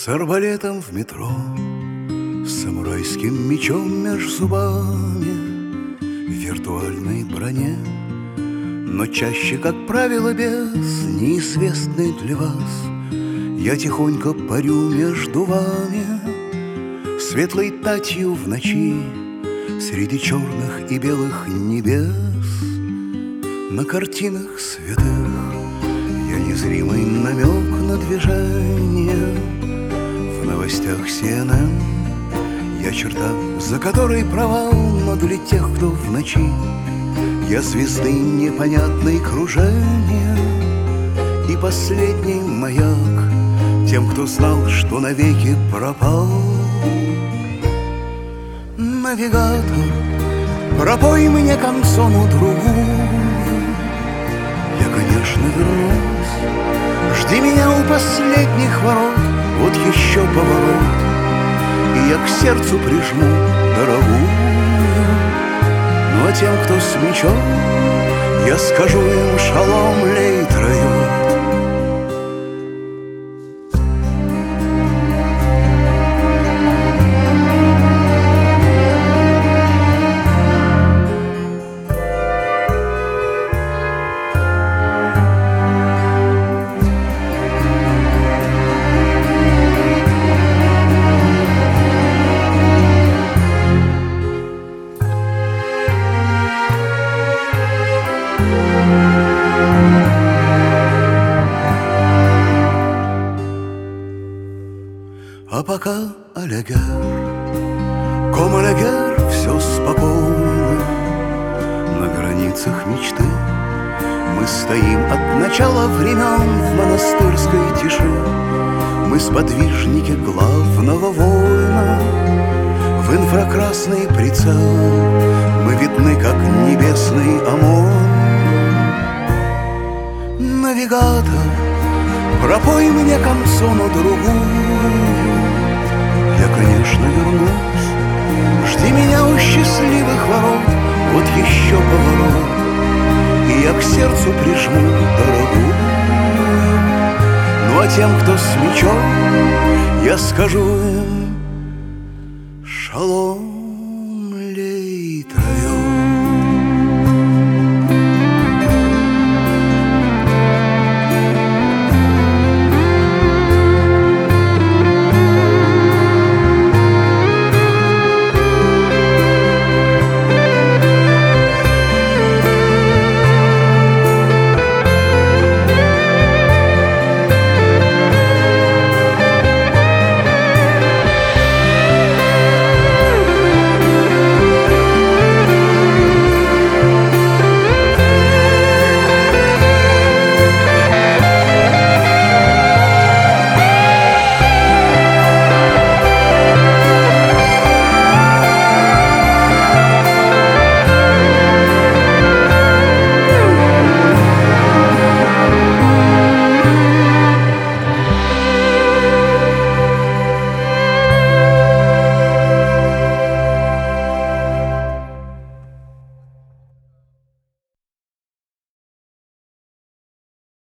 С арбалетом в метро, с самурайским мечом меж зубами, в виртуальной броне, но чаще, как правило, без неизвестной для вас. Я тихонько парю между вами, светлой татью в ночи, среди черных и белых небес. На картинах святых я незримый намек на движение. В новостях CNN я черта, за которой провал, но для тех, кто в ночи, я звезды непонятной кружения и последний маяк тем, кто знал, что навеки пропал. Навигатор, пропой мне консону другую. Я, конечно, вернусь, жди меня у последних ворот. Вот еще поворот, и я к сердцу прижму дорогую. Ну а тем, кто с мечом, я скажу им шалом лейт-райот. А пока алягер, ком-алягер, все спокойно. На границах мечты мы стоим от начала времен в монастырской тиши. Мы сподвижники главного воина, в инфракрасный прицел мы видны, как небесный ОМОН. Навигатор, пропой мне консону другую. Я, конечно, вернусь, жди меня у счастливых ворот. Вот еще поворот, и я к сердцу прижму дорогую. Ну а тем, кто с мечом, я скажу им шалом.